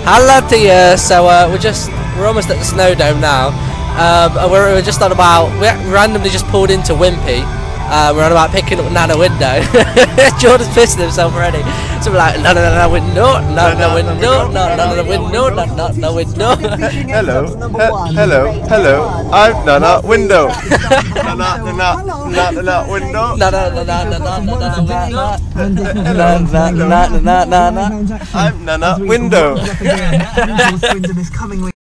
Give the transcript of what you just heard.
Hello to you. So we're almost at the snow dome now. We're just on about. We randomly just pulled into Wimpy. We're on about picking up Nana window. Jordan's pissing himself already. So we're like, no window, no window, no window, no window. Hello. I'm Nana window. Nana window. I'm Nana window.